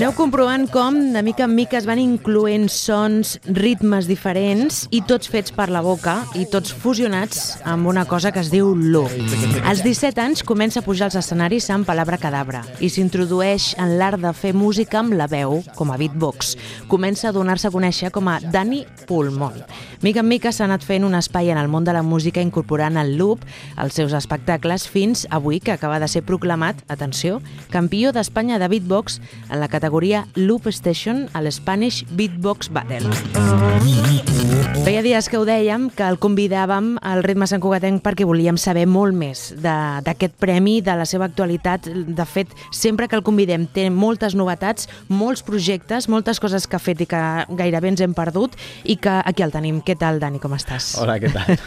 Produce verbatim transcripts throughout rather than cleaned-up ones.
Aneu comprovant com, de mica en mica, es van incloent sons, ritmes diferents i tots fets per la boca i tots fusionats amb una cosa que es diu loop. Als disset anys comença a pujar als escenaris amb Palabra Cadabra i s'introdueix en l'art de fer música amb la veu, com a beatbox. Comença a donar-se a conèixer com a Dani Pulmón. Mica en mica s'ha anat fent un espai en el món de la música incorporant el loop als seus espectacles fins avui que acaba de ser proclamat, atenció, campió d'Espanya de beatbox en la categoria Loop Station a l'Spanish Beatbox Battle. Feia dies que ho dèiem, que el convidàvem al Ritme Sant Cugatenc perquè volíem saber molt més d'aquest premi, de la seva actualitat. De fet, sempre que el convidem té moltes novetats, molts projectes, moltes coses que ha fet i que gairebé ens hem perdut i que aquí el tenim. Què tal, Dani, com estàs? Hola, què tal?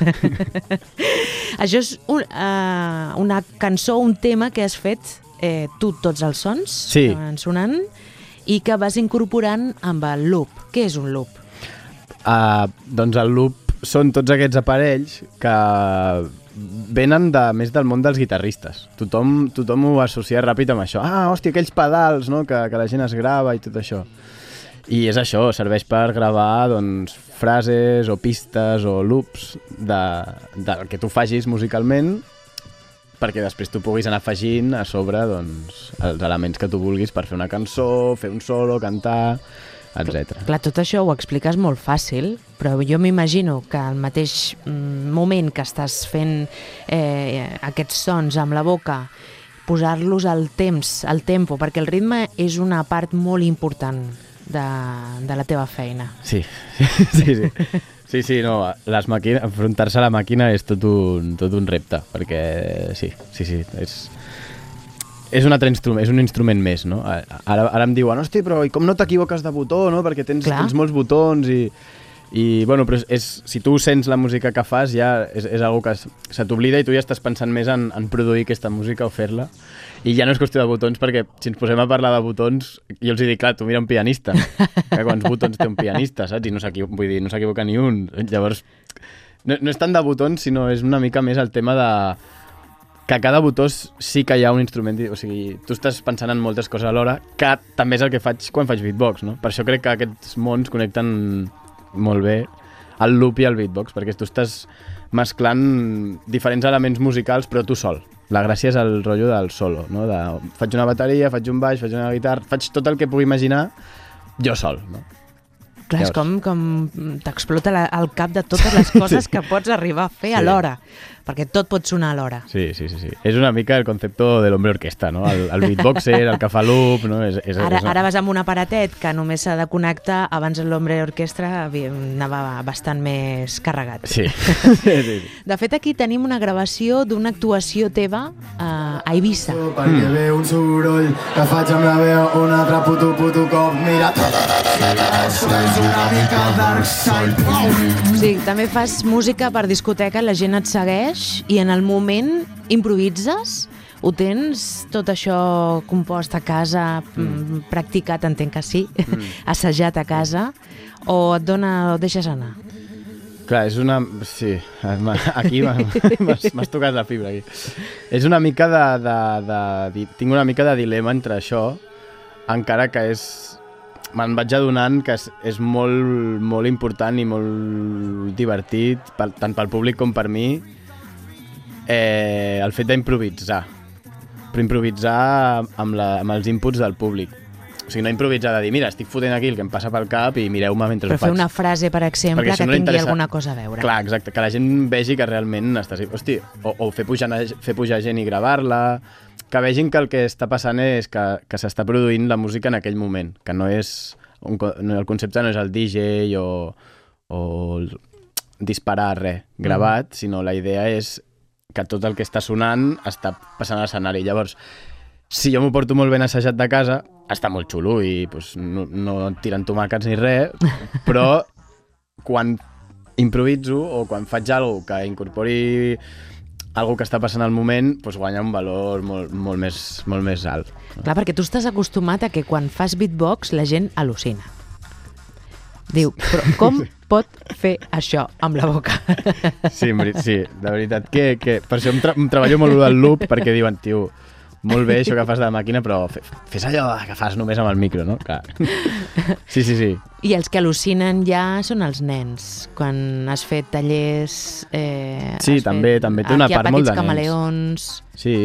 Això és un, uh, una cançó, un tema que has fet eh, tu tots els sons sí. que van sonant i que vas incorporant amb el loop. Què és un loop? Uh, doncs el loop són tots aquests aparells que venen de, més del món dels guitarristes. Tothom, tothom ho associa ràpid amb això. Ah, hòstia, aquells pedals, no?, que, que la gent es grava i tot això. I és això, serveix per gravar doncs, frases o pistes o loops de, del que tu facis musicalment perquè després tu puguis anar afegint a sobre doncs, els elements que tu vulguis per fer una cançó, fer un solo, cantar, etcètera. Clar, tot això ho expliques molt fàcil, però jo m'imagino que al mateix moment que estàs fent eh, aquests sons amb la boca, posar-los al temps, al tempo, perquè el ritme és una part molt important de, de la teva feina. Sí, sí, sí. Sí, sí, no, les màquines, enfrontar-se a la màquina és tot un, tot un repte, perquè sí, sí, sí, és, és un altre instrument, és un instrument més, no? Ara, ara em diuen, hosti, però i com no t'equivoques de botó, no? Perquè tens, tens molts botons i, i bueno, però és, si tu sents la música que fas ja és, és una cosa que se t'oblida i tu ja estàs pensant més en, en produir aquesta música o fer-la. I ja no és qüestió de botons, perquè si ens posem a parlar de botons, jo els hi dic, clar, tu mira un pianista, que quants botons té un pianista, saps? I no s'equivoca, vull dir, no s'equivoca ni un. Llavors, no, no és tant de botons, sinó és una mica més el tema de que a cada botó sí que hi ha un instrument, o sigui, tu estàs pensant en moltes coses alhora, que també és el que faig quan faig beatbox, no? Per això crec que aquests mons connecten molt bé el loop i el beatbox, perquè tu estàs mesclant diferents elements musicals, però tu sol. La gràcia és el rotllo del solo, no? De, faig una bateria, faig un baix, faig una guitarra, faig tot el que pugui imaginar jo sol, no? Clar, és com, com t'explota la, el cap de totes les coses sí. que pots arribar a fer sí. alhora, perquè tot pot sonar alhora. Sí, sí, sí, sí. És una mica el concepte de l'hombre orquesta, no? El, el beatboxer, el que fa loop, no? És, és, ara, és una... ara vas amb un aparatet que només s'ha de connectar, abans l'hombre orquestra anava bastant més carregat. Sí. sí, sí. De fet, aquí tenim una gravació d'una actuació teva uh, a Eivissa. Perquè ve un soroll que faig amb la veu, un altre puto puto cop, mira una mica dark side. Sí, també fas música per discoteca, la gent et segueix i en el moment improvises? Ho tens tot això compost a casa, mm. practicat, entenc que sí, mm. assajat a casa, o et dona, o et deixes anar? Clar, és una... Sí, aquí m'has tocat la fibra. Aquí. És una mica de, de, de... Tinc una mica de dilema entre això, encara que és... Me'n vaig adonant que és, és molt, molt important i molt divertit, per, tant pel públic com per mi, eh, el fet d'improvisar. Però improvisar amb, la, amb els inputs del públic. O sigui, no improvisar de dir, mira, estic fotent aquí el que em passa pel cap i mireu-me mentre Però ho faig. Però fer una frase, per exemple, que no tingui alguna cosa a veure. Clar, exacte, que la gent vegi que realment estàs... Hosti, o, o fer, pujar, fer pujar gent i gravar-la, que vegin que el que està passant és que, que s'està produint la música en aquell moment, que no és... Un, el concepte no és el D J o, o disparar res gravat, mm. sinó la idea és que tot el que està sonant està passant a l'escenari. Llavors, si jo m'ho porto molt ben assajat de casa, està molt xulo i pues, no, no tiren tomàquets ni res, però quan improviso o quan faig alguna cosa que incorpori algo que està passant al moment, doncs guanya un valor molt, molt, més, molt més alt. Clar, perquè tu estàs acostumat a que quan fas beatbox la gent al·lucina. Diu, però com pot fer això amb la boca? Sí, sí, de veritat que, que per això em, tra em treballo molt del loop, perquè diuen, tio, molt bé això que fas de la màquina, però fes allò que fas només amb el micro, no? Clar. Sí, sí, sí. I els que al·lucinen ja són els nens, quan has fet tallers... Eh, sí, també, fet, també té una part molt de nens. Aquí hi ha petits camaleons... Sí,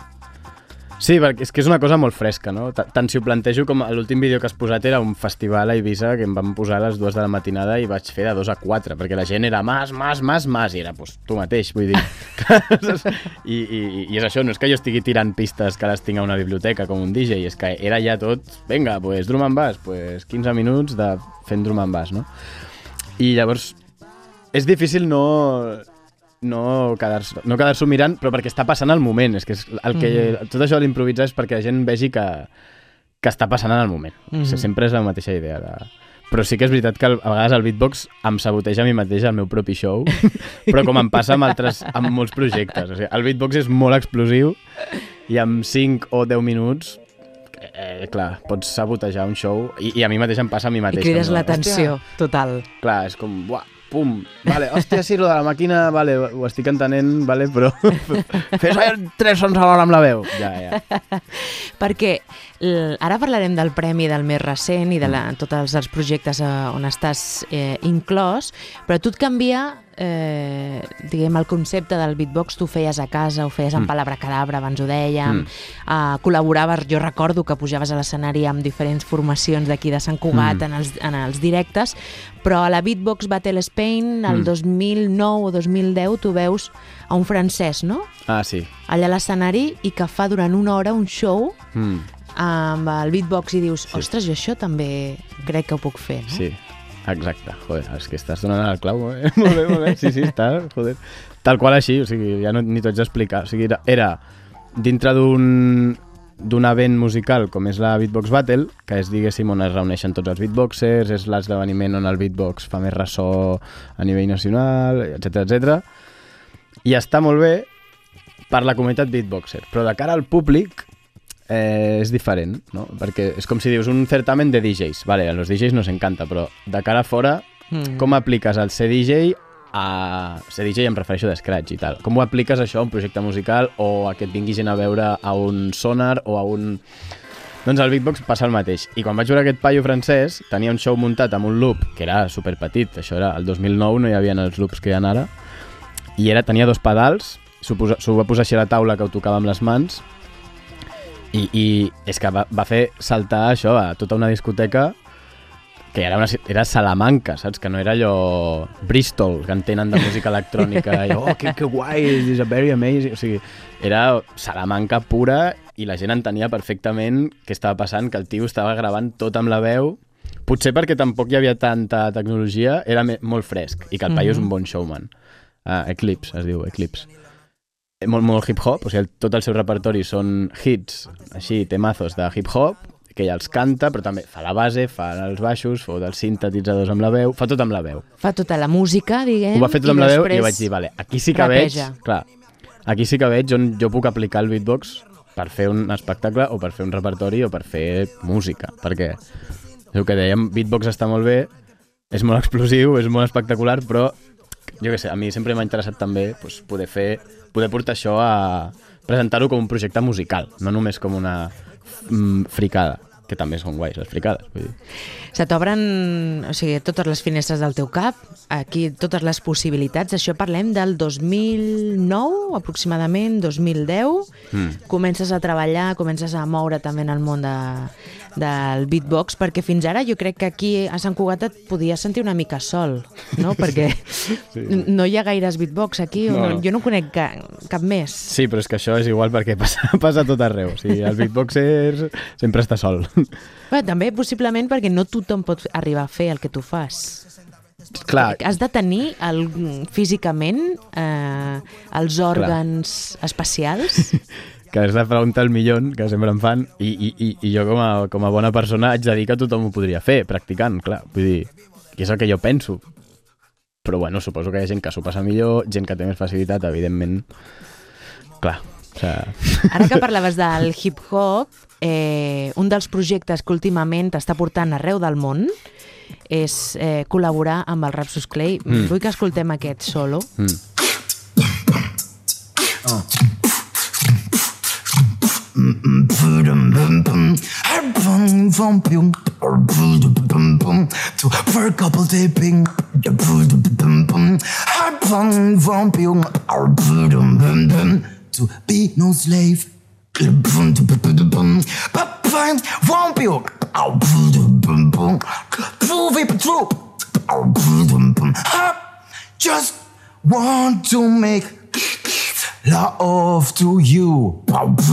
sí, perquè és que és una cosa molt fresca, no? Tant si ho plantejo com l'últim vídeo que has posat era un festival a Eivissa que em van posar a les dues de la matinada i vaig fer de dos a quatre, perquè la gent era mas, mas, mas, mas, i era pues, tu mateix, vull dir. I, i, I és això, no és que jo estigui tirant pistes que les tinc a una biblioteca com un D J, és que era ja tot, vinga, pues drum and bass, pues quinze minuts de fent drum and bass, no? I llavors és difícil no... no quedar-s'ho no quedar mirant, però perquè està passant al moment. És que, és el que mm. tot això de l'improvisar és perquè la gent vegi que, que està passant en el moment. Mm. O sigui, sempre és la mateixa idea. De... Però sí que és veritat que a vegades el beatbox em saboteja a mi mateix el meu propi show, però com em passa amb, altres, amb molts projectes. O sigui, el beatbox és molt explosiu i amb cinc o deu minuts eh, clar, pots sabotejar un show i, i a mi mateix em passa a mi mateix. I crides l'atenció, total. Clar, és com, buah, pum, vale, hòstia, sí, lo de la màquina, vale, ho estic entenent, vale, però fes tres sons alhora amb la veu. Ja, ja. Perquè ara parlarem del premi del més recent i de la, tots els projectes on estàs eh, inclòs, però tu et canvia, eh, diguem, el concepte del beatbox, tu ho feies a casa, ho feies amb mm. Palabra Cadabra, abans ho dèiem, mm. eh, col·laboraves, jo recordo que pujaves a l'escenari amb diferents formacions d'aquí de Sant Cugat mm. en, els, en els directes, però a la Beatbox Battle Spain, el mm. dos mil nou o dos mil deu, tu veus a un francès, no? Ah, sí. Allà a l'escenari i que fa durant una hora un show mm. amb el beatbox i dius, sí. Ostres, jo això també crec que ho puc fer, no? Sí, exacte. Joder, és que estàs donant el clau, eh? Molt bé, molt bé. Sí, sí, està, joder. Tal qual així, o sigui, ja no, ni t'ho haig d'explicar. O sigui, era, era dintre d'un d'un event musical com és la Beatbox Battle, que és, diguéssim, on es reuneixen tots els beatboxers, és l'esdeveniment on el beatbox fa més ressò a nivell nacional, etcètera, etcètera. I està molt bé per la comunitat beatboxer, però de cara al públic eh, és diferent, no? Perquè és com si dius un certamen de D Js. Vale, a los D Js nos encanta, però de cara a fora, mm. com apliques el ser D J a... Ser D J em refereixo de scratch i tal. Com ho apliques això a un projecte musical o a que et vingui gent a veure a un sonar o a un... Doncs al beatbox passa el mateix. I quan vaig veure aquest paio francès, tenia un show muntat amb un loop, que era superpetit, això era el dos mil nou, no hi havia els loops que hi ha ara, i era, tenia dos pedals, s'ho va posar així a la taula que ho tocava amb les mans, i, i és que va, va fer saltar això a tota una discoteca que era, una, era Salamanca, saps? Que no era allò Bristol, que en tenen de música electrònica, i oh, que, que guai, this is very amazing. O sigui, era Salamanca pura i la gent entenia perfectament què estava passant, que el tio estava gravant tot amb la veu, potser perquè tampoc hi havia tanta tecnologia, era molt fresc, i que el paio mm-hmm. és un bon showman. Uh, Eclipse, es diu, Eclipse. Molt, molt hip-hop, o sigui, tot el seu repertori són hits, així, temazos de hip-hop, que ella els canta, però també fa la base, fa els baixos, fa els sintetitzadors amb la veu, fa tot amb la veu. Fa tota la música, diguem. Ho va fer tot amb la veu i jo vaig dir, vale, aquí sí que rapeja. veig, clar, aquí sí que veig on jo puc aplicar el beatbox per fer un espectacle o per fer un repertori o per fer música, perquè és el que dèiem, beatbox està molt bé, és molt explosiu, és molt espectacular, però jo què sé, a mi sempre m'ha interessat també doncs, poder fer, poder portar això a presentar-ho com un projecte musical, no només com una mm, fricada, que també són guais les fricades, vull dir. Se t'obren, o sigui, totes les finestres del teu cap, aquí totes les possibilitats, això parlem del dos mil nou, aproximadament, dos mil deu, mm. comences a treballar, comences a moure també en el món de, del beatbox, perquè fins ara jo crec que aquí a Sant Cugat et podies sentir una mica sol, no? Perquè sí. no hi ha gaires beatbox aquí, no, no. jo no conec ca, cap més. Sí, però és que això és igual perquè passa, passa tot arreu, o sigui, el beatboxer sempre està sol. Bé, també possiblement perquè no tothom pot arribar a fer el que tu fas. Clar. Has de tenir el, físicament eh, els òrgans clar. especials. Que és la pregunta del milió que sempre em fan i, i, i, i jo com a, com a bona persona haig de dir que tothom ho podria fer, practicant, clar. Vull dir, que és el que jo penso. Però bueno, suposo que hi ha gent que s'ho passa millor, gent que té més facilitat, evidentment. Clar. O sigui... Ara que parlaves del hip-hop, eh, un dels projectes que últimament t'està portant arreu del món és eh, col·laborar amb el Rapsus Clay. Mm. Vull que escoltem aquest solo. Mm. Oh. To per couple taping, to be no slave. Just want to make love to you.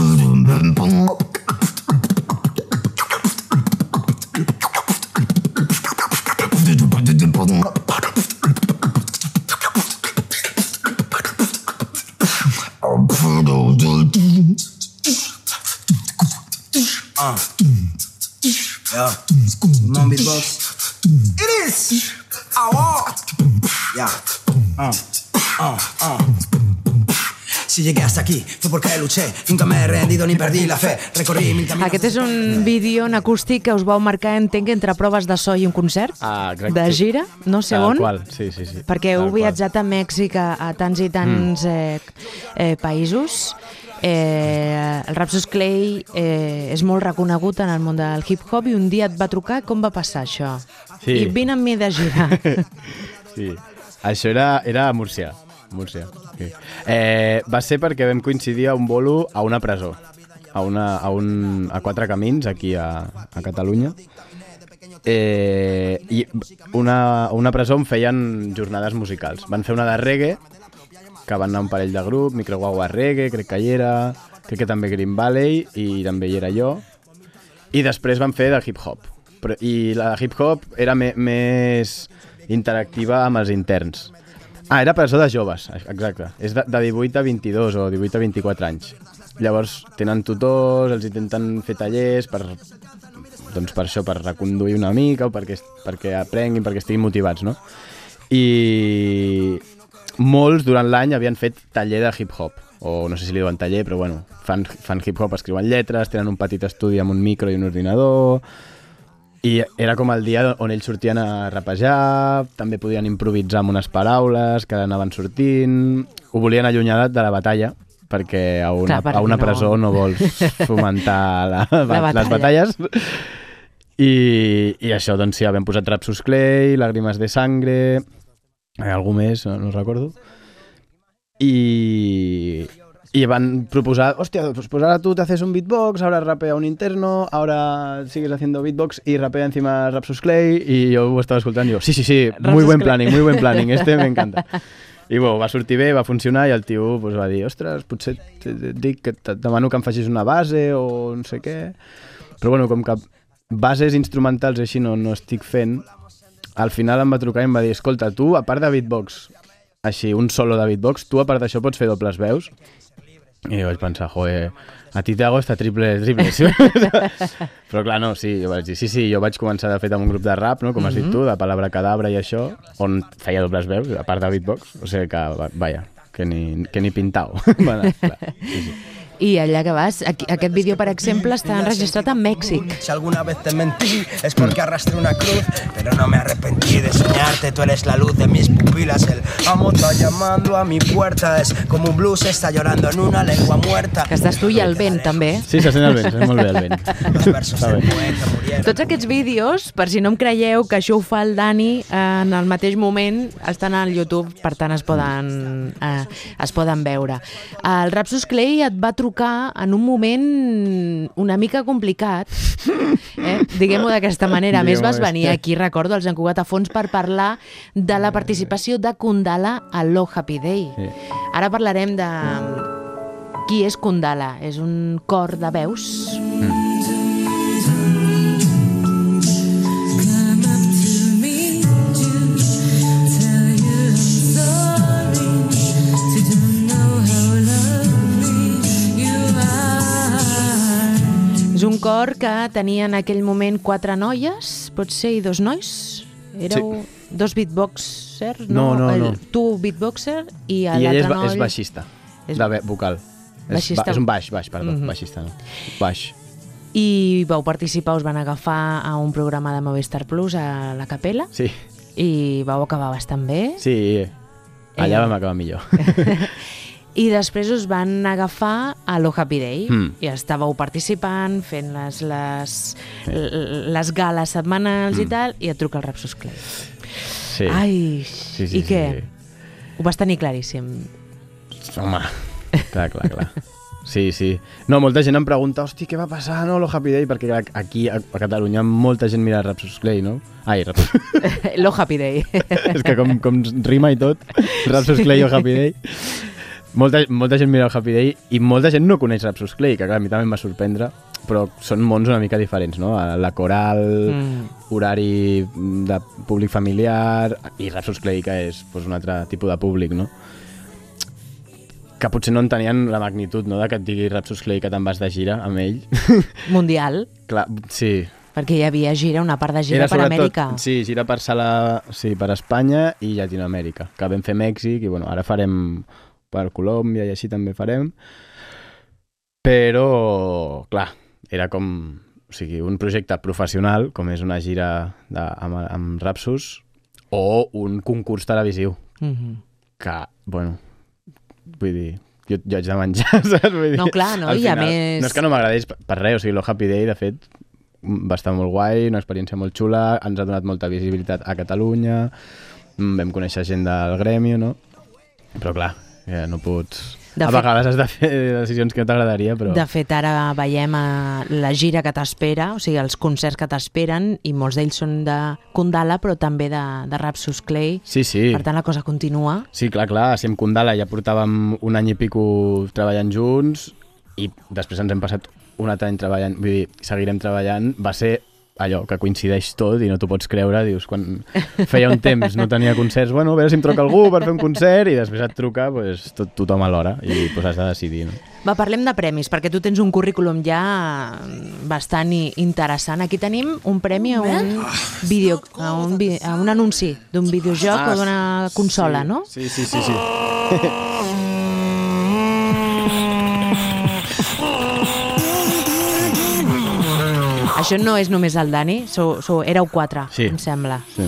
Uh. Yeah. Mon beatbox. It is. Oh. Yeah. Uh. Uh. Uh. Si llegué hasta aquí fue porque luché, nunca me he rendido ni perdí la fe, recorrí mil caminos. Aquest és un vídeo en acústic que us vau marcar, entenc, entre proves de so i un concert ah, de gira, no sé Tal on, qual. Sí, sí, sí. perquè Tal heu viatjat a Mèxic, a, a tants i tants mm. eh, eh, països. Eh, el Rapsus Clay eh, és molt reconegut en el món del hip-hop i un dia et va trucar, com va passar això? Sí. I vine amb mi de gira. Sí, això era, era a Múrcia. Múrcia. Sí. Eh, va ser perquè vam coincidir a un bolo a una presó, a, una, a, un, a Quatre Camins, aquí a, a Catalunya. Eh, I una, una presó on feien jornades musicals. Van fer una de reggae, que van anar un parell de grup, Microguagua Reggae, crec que hi era, crec que també Green Valley, i també hi era jo. I després van fer de hip-hop. I la de hip-hop era me, més interactiva amb els interns. Ah, era presó de joves, exacte. És de, de divuit a vint-i-dos o divuit a vint-i-quatre anys. Llavors tenen tutors, els intenten fer tallers per, doncs per això, per reconduir una mica o perquè, perquè aprenguin, perquè estiguin motivats, no? I molts durant l'any havien fet taller de hip-hop, o no sé si li diuen taller, però bueno, fan, fan hip-hop, escriuen lletres, tenen un petit estudi amb un micro i un ordinador, i era com el dia on ells sortien a rapejar, també podien improvisar amb unes paraules que anaven sortint, ho volien allunyar de la batalla, perquè a una, Clar, a una no. presó no vols fomentar la, la batalla. les batalles. I, i això, doncs sí, vam posat Rapsus Clay, Lágrimas de Sangre, algú més, no, no recordo. I, y van proposar, hostia, pues, pues ahora tú te haces un beatbox, ahora rapea un interno, ahora sigues haciendo beatbox y rapea encima Rapsus Clay, y yo ho estava escoltant i jo, sí, sí, sí, Rapsus muy buen Clay. planning, muy buen planning, este me encanta. I bueno, va sortir bé, va funcionar, i el tio pues, va dir, ostres, potser et dic que et demano que em facis una base o no sé què. Però bueno, com que bases instrumentals així no, no estic fent, al final em va trucar i em va dir, escolta, tu, a part de beatbox, així, un solo de beatbox, tu a part d'això pots fer dobles veus? I jo vaig pensar, joder, a ti te hago esta triple, triple. Però clar, no, sí, jo vaig dir, sí, sí, jo vaig començar de fet amb un grup de rap, no, com has dit tu, de Palabra Cadabra i això, on feia dobles veus, a part de beatbox, o sigui que, vaja, que ni, que ni pintau. Bueno, clar, sí, sí. I allà que vas, aquí, aquest vídeo, per exemple, està enregistrat a Mèxic. Si alguna vez te mentí es porque arrastré una cruz, pero no me arrepentí de soñarte, tú eres la luz de mis pupilas, el amo está llamando a mi puerta, es como un blues está llorando en una lengua muerta. Que estàs tu i el vent, també. Sí, se sent el vent, se sent molt bé el vent. Los versos del poeta murieron. Tots aquests vídeos, per si no em creieu que això ho fa el Dani en el mateix moment, estan al YouTube, per tant es poden, eh, es poden veure. El Rapsus Clay et va trucar en un moment una mica complicat, eh? diguem-ho d'aquesta manera. A més, vas venir aquí, recordo, als En Cugat a Fons per parlar de la participació de Kundala a Lo Happy Day. Sí. Ara parlarem de qui és Kundala. És un cor de veus. Mm. És un cor que tenia en aquell moment quatre noies, potser, i dos nois? Éreu sí. dos beatboxers? No, no, el, no. Tu beatboxer i I ell l'altre és, noi... és baixista, És- de ve- vocal. Baixista. És, ba, és un baix, baix, perdó, Mhm. baixista, no. Baix. I vau participar, us van agafar a un programa de Movistar Plus a la Capella Sí, i vau acabar bastant bé. sí, allà Eh. vam acabar millor. I després us van agafar a Lo Happy Day Mm. i estàveu participant, fent les, les, les gales setmanals Mm. i tal, i et truca el Rapsus Clay. Sí. Ai, Sí, sí, i què? sí. Ho vas tenir claríssim. Home, clar, clar, clar. Sí, sí. No, molta gent em pregunta, hosti, què va passar, no, Lo Happy Day? Perquè aquí, a, a Catalunya, molta gent mira Rapsus Clay, no? Ai, Rapsus... Lo Happy Day. És que com, com rima i tot, Rapsus Clay o Happy Day... Molta, molta gent mira el Happy Day i molta gent no coneix Rapsus Clay, que clar, a mi també em va sorprendre, però són mons una mica diferents, no? La coral, mm. horari de públic familiar i Rapsus Clay, que és pues, un altre tipus de públic, no? Que potser no entenien la magnitud, no?, de que et digui Rapsus Clay que te'n vas de gira amb ell. Mundial. Clar, sí. Perquè hi havia gira, una part de gira Era per Amèrica. Sí, gira per sala, sí, per Espanya i Llatinoamèrica, que vam fer Mèxic i bueno, ara farem per Colòmbia i així també farem. Però, clar, era com, o sigui, un projecte professional, com és una gira de, amb, amb Rapsus, o un concurs televisiu, Mm-hmm. que, bueno, vull dir, jo, jo haig de menjar, saps? Vull dir, No, clar, no? al I a final, més- no és que no m'agradés per, per res, o sigui, Lo Happy Day, de fet, va estar molt guai, una experiència molt xula, ens ha donat molta visibilitat a Catalunya, vam conèixer gent del gremi, no? Però clar, ja no pots... De a fet- vegades has de fer decisions que no t'agradaria, però... De fet, ara veiem a la gira que t'espera, o sigui, els concerts que t'esperen, i molts d'ells són de Kundala, però també de, de Rapsus Clay. Sí, sí. Per tant, la cosa continua. Sí, clar, clar, si amb Kundala ja portàvem un any i pico treballant junts i després ens hem passat un altre any treballant, vull dir, seguirem treballant, va ser allò que coincideix tot i no t'ho pots creure, dius, quan feia un temps no tenia concerts, bueno, a veure si em truca algú per fer un concert i després et truca pues, tot, tothom alhora i pues, has de decidir, no? Va, parlem de premis, perquè tu tens un currículum ja bastant i- interessant. Aquí tenim un premi a un, vídeo, a un, vi- a un anunci d'un videojoc Ah, o d'una consola, sí, no? Sí, sí, sí, sí. Això no és només el Dani, sou, sou, éreu quatre, Sí. em sembla. sí.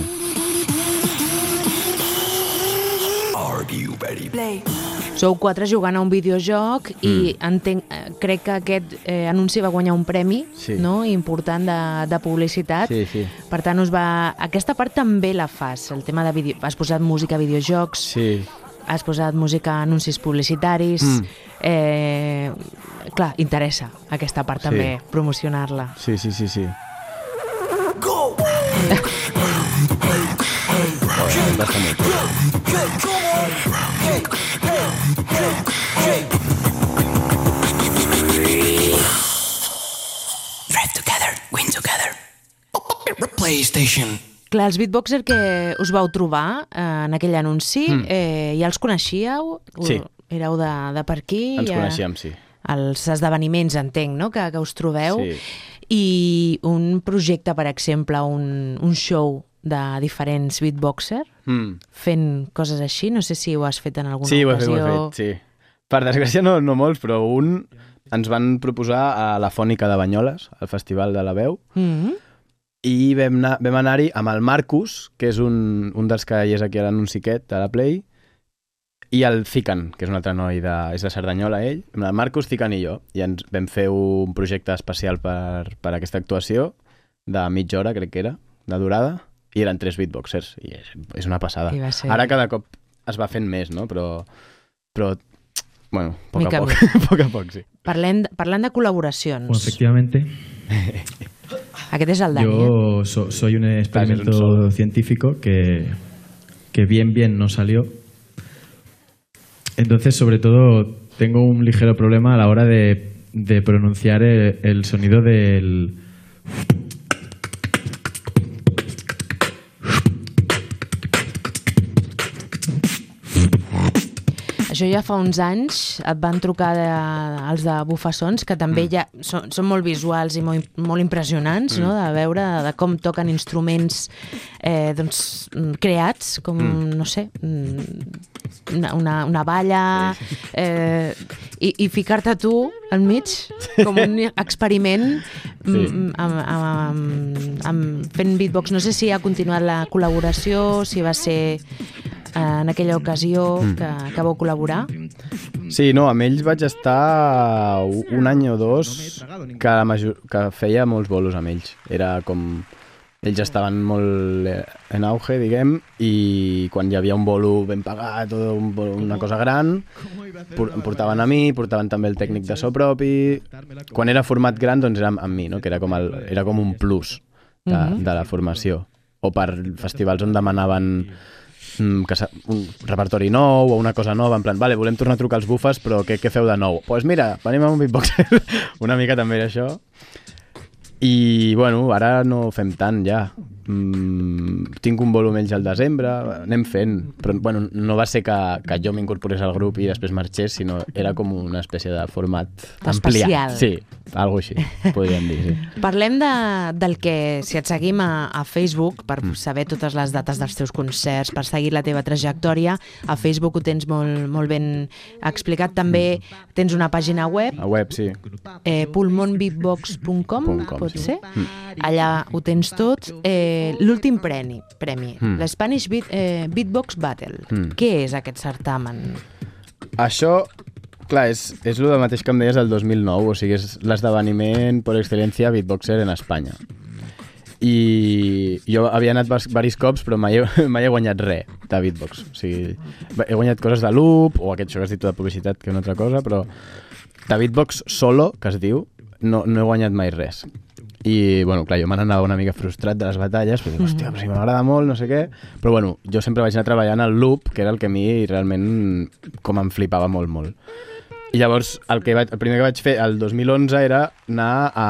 Sou quatre jugant a un videojoc i entenc, eh, crec que aquest eh, anunci va guanyar un premi, Sí. no? important de, de publicitat. Sí, sí. Per tant, us va... aquesta part també la fas, el tema de vídeo. Has posat música a videojocs, Sí, has posat música a anuncis publicitaris... Mm. Eh, clar, interessa aquesta part Sí. també, promocionar-la. sí, sí, sí, sí. Drive together, win together. PlayStation. Clar, els beatboxer que us vau trobar eh, en aquell anunci, Mm. eh, ja els coneixíeu? Sí. Éreu de, de per aquí? Ens Ja- coneixíem, sí. Els esdeveniments, entenc, no?, que, que us trobeu. Sí. I un projecte, per exemple, un, un show de diferents beatboxer, Mm. fent coses així, no sé si ho has fet en alguna Sí, ho he fet, ocasió. ho he fet, sí. Per desgràcia no, no molts, però un ens van proposar a la Fònica de Banyoles, al Festival de la Veu, Mm-hmm. i vam anar- vam anar-hi amb el Marcus, que és un, un dels que hi és aquí a l'anunci aquest, a la Play, i el Fican, que és un altre noi, de, és de Cerdanyola, ell. El Marcus, Fican i jo. I ens vam fer un projecte especial per, per aquesta actuació, de mitja hora, crec que era, de durada, i eren tres beatboxers, i és, és una passada. I va ser- Ara cada cop es va fent més, no? Però, però bueno, a poc Mica a poc, a a poc a poc, sí. Parlem, parlant de col·laboracions. Bueno, efectivamente, Aquest és el Dani, eh? yo so- soy un experimento solo. científico que, que bien, bien no salió. Entonces, sobre todo, tengo un ligero problema a la hora de, de pronunciar el, el sonido del... Això ja fa uns anys et van trucar de, els de Bufassons, que també ja són, són molt visuals i molt, molt impressionants, no?, de veure de, de com toquen instruments eh, doncs, creats, com, no sé, una, una, una balla, eh, i, i ficar-te tu al mig com un experiment Sí. amb, amb, amb, amb fent beatbox. No sé si ha continuat la col·laboració, si va ser en aquella ocasió que, que vau col·laborar. Sí, no, amb ells vaig estar un any o dos que, la major... que feia molts bolos amb ells. Era com... Ells estaven molt en auge, diguem, i quan hi havia un bolo ben pagat o un bolo, una cosa gran, em portaven a mi, portaven també el tècnic de so propi. Quan era format gran, doncs era amb mi, no? Que era com, el, era com un plus de, de la formació. O per festivals on demanaven mm, que un repertori nou o una cosa nova, en plan, vale, volem tornar a trucar als bufes, però què, què feu de nou? Doncs pues mira, venim amb un beatboxer. Una mica també era això. I, bueno, ara no fem tant, ja. Mm, tinc un bolo menys al desembre, anem fent. Però, bueno, no va ser que, que jo m'incorporés al grup i després marxés, sinó era com una espècie de format especial. Ampliat. Sí, algo així, podríem dir, sí. Parlem de, del que, si et seguim a, a Facebook, per mm. saber totes les dates dels teus concerts, per seguir la teva trajectòria, a Facebook ho tens molt, molt ben explicat. També mm. tens una pàgina web. A web, sí. Eh, pulmon beatbox punt com, pot sí. ser? Mm. Allà ho tens tot. Eh, l'últim premi, premi mm. l'Spanish Beat, eh, Beatbox Battle. Mm. Què és aquest certamen? Això, clar, és, és el mateix que em deies el dos mil nou, o sigui, és l'esdeveniment per excel·lència beatboxer en Espanya. I jo havia anat diversos cops, però mai he, mai he guanyat res de beatbox. O sigui, he guanyat coses de loop, o aquest això que has dit de publicitat, que és una altra cosa, però de beatbox solo, que es diu, no, no he guanyat mai res. I, bueno, clar, jo me n'anava una mica frustrat de les batalles, però dic, hòstia, però si m'agrada molt, no sé què. Però, bueno, jo sempre vaig anar treballant al loop, que era el que a mi realment com em flipava molt, molt. I llavors, el, que vaig, el primer que vaig fer el dos mil onze era anar a,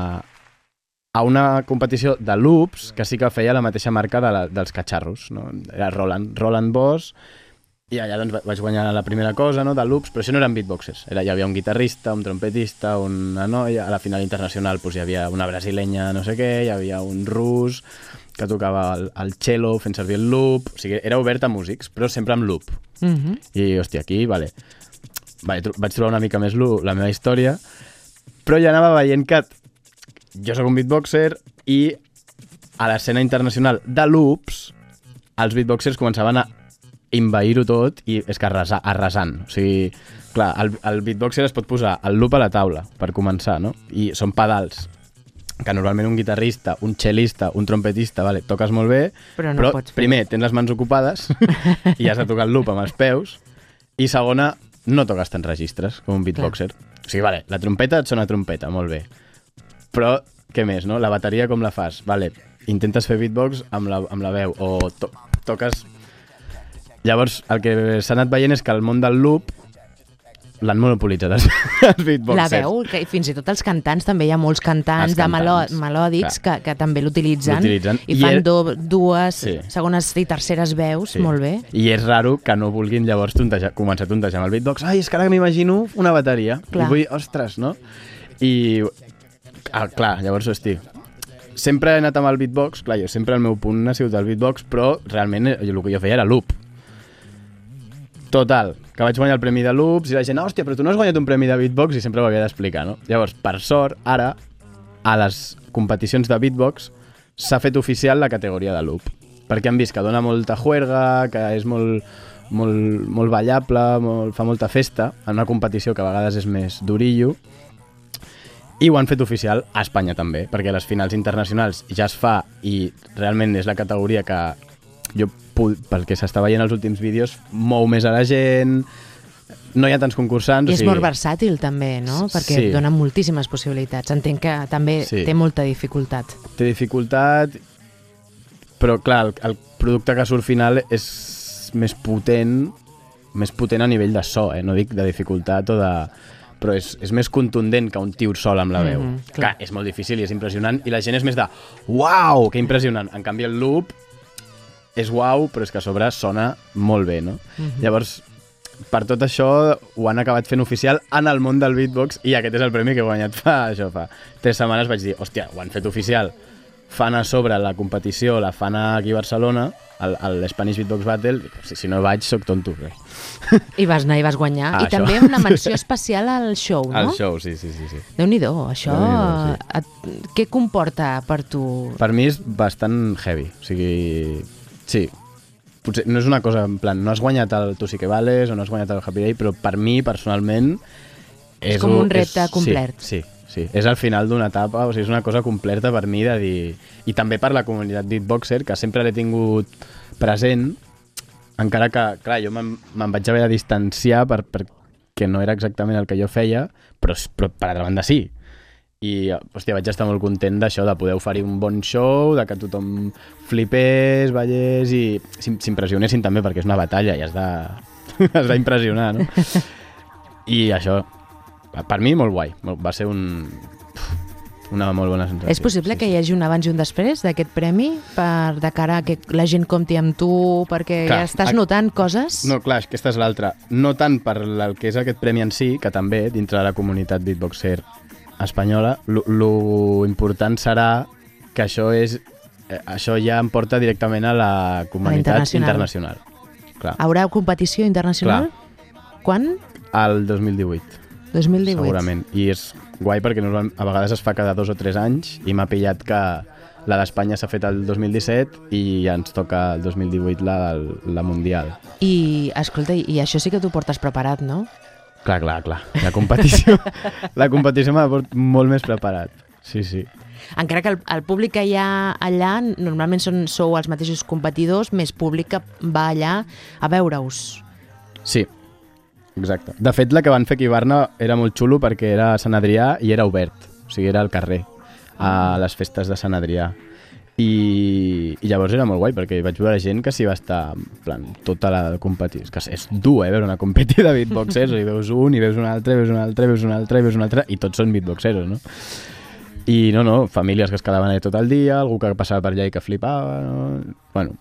a una competició de loops que sí que feia la mateixa marca de la, dels catxarros, no? Era Roland, Roland Boss. I allà doncs, vaig guanyar la primera cosa, no, de loops, però això no eren beatboxers. Era, hi havia un guitarrista, un trompetista, una noia. A la final internacional doncs, hi havia una brasilenya, no sé què, hi havia un rus que tocava el, el cello fent servir el loop. O sigui, era obert a músics, però sempre amb loop. Mm-hmm. I, hòstia, aquí, vale. vale vaig trobar una mica més la meva història, però ja anava veient que jo sóc un beatboxer i a l'escena internacional de loops els beatboxers començaven a invair-ho tot i és que arrasa, arrasant. O sigui, clar, el, el beatboxer es pot posar el loop a la taula per començar, no? I són pedals que normalment un guitarrista, un cellista, un trompetista, vale, toques molt bé, però, no però pots primer tens les mans ocupades i has de tocar el loop amb els peus, i segona, no toques tants registres com un beatboxer. Clar. O sigui, vale, la trompeta et sona trompeta, molt bé. Però, què més, no? La bateria com la fas? Vale, intentes fer beatbox amb la, amb la veu, o to toques... Llavors, el que s'ha anat veient és que el món del loop l'han monopolitzat els, els beatboxers. La veu, que fins i tot els cantants, també hi ha molts cantants, cantants de melò melòdics que, que també l'utilitzen i, I fan er... do, dues, sí. segones i terceres veus, sí. Molt bé. I és raro que no vulguin llavors tontejar, començar a tontejar amb el beatbox. Ai, és que ara m'imagino una bateria. Clar. I vull, ostres, no? I, ah, clar, llavors, hosti, sempre he anat amb el beatbox, clar, jo sempre el meu punt ha sigut el beatbox, però realment el que jo feia era loop. Total, que vaig guanyar el premi de loops i la gent, hòstia, però tu no has guanyat un premi de beatbox, i sempre ho havia d'explicar, no? Llavors, per sort, ara, a les competicions de beatbox s'ha fet oficial la categoria de loop, perquè han vist que dona molta juerga, que és molt, molt, molt ballable, molt, fa molta festa, en una competició que a vegades és més durillo, i ho han fet oficial a Espanya també, perquè les finals internacionals ja es fa i realment és la categoria que jo, pel que s'està veient els últims vídeos, mou més a la gent, no hi ha tants concursants. I és o sigui... molt versàtil també, no? Perquè sí. dona moltíssimes possibilitats. Entenc que també sí. té molta dificultat. Té dificultat, però clar, el, el producte que surt final és més potent, més potent a nivell de so, eh? No dic de dificultat o de... però és, és més contundent que un tio sol amb la veu. Mm, clar. clar, és molt difícil i és impressionant, i la gent és més de uau, que impressionant. En canvi el loop és guau, però és que a sobre sona molt bé, no? Mm-hmm. Llavors, per tot això, ho han acabat fent oficial en el món del beatbox, i aquest és el premi que he guanyat fa, això, fa tres setmanes. Vaig dir, hòstia, ho han fet oficial. Fan a sobre la competició, la fan aquí a Barcelona, l'Spanish Beatbox Battle, si, si no vaig, soc tonto. I vas anar i vas guanyar. Ah, I això. També una menció especial al show, no? Al show, sí, sí, sí. sí. Déu-n'hi-do, això... Déu-n'hi-do, sí. et, què comporta per tu? Per mi és bastant heavy, o sigui... Sí, potser no és una cosa en plan, no has guanyat el Tu sí que vales o no has guanyat el Happy Day, però per mi, personalment, és, és com un repte és, complet. Sí, sí, sí. És al final d'una etapa, o sigui, és una cosa completa per mi de dir... I també per la comunitat beatboxer, que sempre l'he tingut present, encara que, clar, jo me'n me vaig haver de distanciar per, perquè no era exactament el que jo feia, però, però per altra banda sí. I, hòstia, vaig estar molt content d'això, de poder oferir un bon show, de que tothom flipés, ballés i s'impressionessin també, perquè és una batalla i has de, has d'impressionar, no? I això, per mi, molt guai. Va ser un, una molt bona sensació. És possible sí, que hi hagi un abans i un després d'aquest premi per de cara a que la gent compti amb tu, perquè clar, ja estàs notant coses? No, clar, aquesta és l'altra. No tant per el que és aquest premi en si, que també, dintre de la comunitat beatboxer espanyola, lo important serà que això és eh, això ja em porta directament a la comunitat internacional. internacional. Clar. Haurà competició internacional? Clar. Quan? El dos mil divuit. dos mil divuit. Segurament. I és guai perquè a vegades es fa cada dos o tres anys i m'ha pillat que la d'Espanya s'ha fet el dos mil disset i ja ens toca el dos mil divuit la, la Mundial. I, escolta, i això sí que t'ho portes preparat, no? Clar, clar, clar. La competició, la competició m'ha portat molt més preparat. Sí, sí. Encara que el, el públic que hi ha allà normalment són, sou els mateixos competidors, més públic que va allà a veure-us. Sí, exacte. De fet, la que van fer aquí a Barna era molt xulo perquè era a Sant Adrià i era obert. O sigui, era al carrer, a les festes de Sant Adrià. I, i llavors era molt guai perquè vaig veure gent que s'hi va estar en plan, tota la competició. És que és dur, eh, veure una competició de beatboxers, i veus un, i veus un altre, i veus un altre, i veus un altre, i veus un altre, i tots són beatboxeros, no? I no, no, famílies que es quedaven allà tot el dia, algú que passava per allà i que flipava, no? Bueno,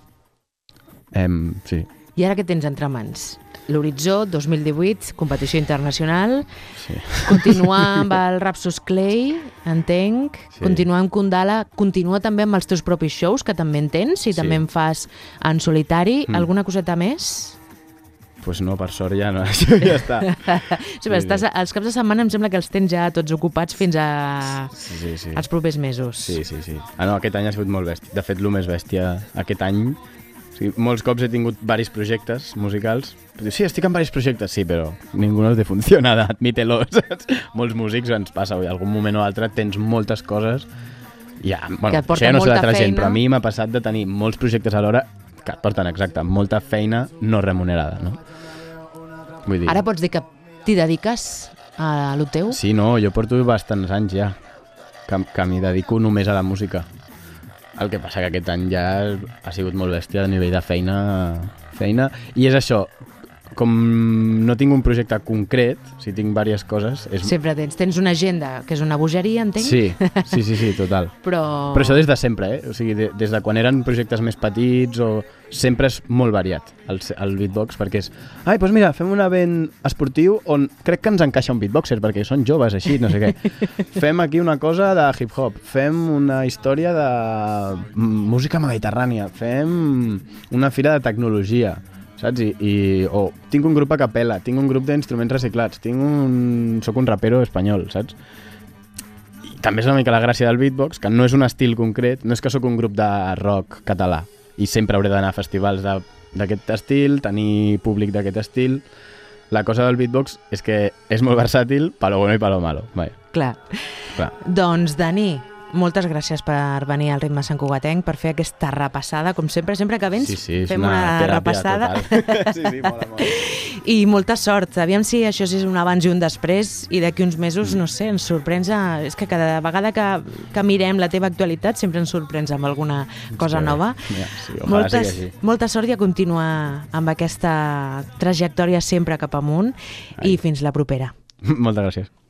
em, sí. I ara què tens entre mans? L'Horitzó, dos mil divuit, competició internacional, sí. Continuar amb el Rapsus Clay, entenc, sí. Continuar amb Kundala, continua també amb els teus propis shows, que també en tens, i sí. També en fas en solitari. Mm. Alguna coseta més? Doncs pues no, per sort ja no, això ja està. Sí, però estàs, els caps de setmana em sembla que els tens ja tots ocupats fins a sí, sí, sí. als propers mesos. Sí, sí, sí. Ah, no, aquest any ha sigut molt bèstia. De fet, el més bèstia aquest any... Sí, molts cops he tingut varis projectes musicals. Sí, estic en varis projectes, sí, però ningú no te funciona, admítelo, saps? Molts músics ens passa, en algun moment o altre tens moltes coses. Ja, bueno, això ja no sé d'altra gent, però a mi m'ha passat de tenir molts projectes alhora que et porten, exacte, molta feina no remunerada, no? Vull dir... Ara pots dir que t'hi dediques a lo teu? Sí, no, jo porto bastants anys ja que, que m'hi dedico només a la música. El que passa que aquest any ja ha sigut molt bèstia a nivell de feina, feina. I és això, com no tinc un projecte concret, si tinc diverses coses... És... Sempre tens, tens una agenda, que és una bogeria, entenc? Sí, sí, sí, sí, total. Però... Però això des de sempre, eh? O sigui, de, des de quan eren projectes més petits o... Sempre és molt variat el, el beatbox, perquè és... Ai, doncs mira, fem un event esportiu on crec que ens encaixa un beatboxer, perquè són joves, així, no sé què. Fem aquí una cosa de hip-hop, fem una història de música mediterrània, fem una fira de tecnologia, saps? I, i, o tinc un grup a capella, tinc un grup d'instruments reciclats, tinc un... soc un rapero espanyol, saps? I també és una mica la gràcia del beatbox, que no és un estil concret, no és que sóc un grup de rock català i sempre hauré d'anar a festivals d'aquest estil, tenir públic d'aquest estil. La cosa del beatbox és que és molt versàtil, pa lo bueno i pa lo malo. Vai. Clar. Clar. Doncs, Dani, moltes gràcies per venir al Ritme Sant Cugatenc, per fer aquesta repassada, com sempre, sempre que vens sí, sí, fem una, una repassada. sí, sí, mola molt. I molta sort. Aviam si això és un abans i un després i d'aquí uns mesos, no sé, ens sorprens a... És que cada vegada que, que mirem la teva actualitat sempre ens sorprens amb alguna cosa nova. Ja, sí, Moltes, molta sort i a continuar amb aquesta trajectòria sempre cap amunt. Ai. I fins la propera. Moltes gràcies.